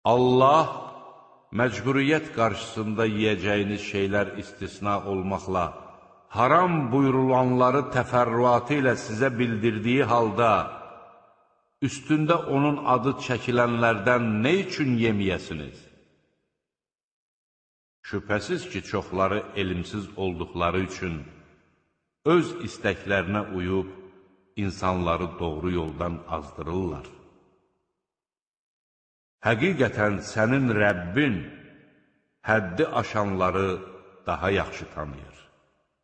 Allah məcburiyyət qarşısında yeyəcəyiniz şeylər istisna olmaqla, haram buyurulanları təfərrüatı ilə sizə bildirdiyi halda, üstündə onun adı çəkilənlərdən nə üçün yemiyəsiniz? Şübhəsiz ki, çoxları elmsiz olduqları üçün öz istəklərinə uyub, insanları doğru yoldan azdırırlar. Həqiqətən sənin Rəbbin həddi aşanları daha yaxşı tanıyır.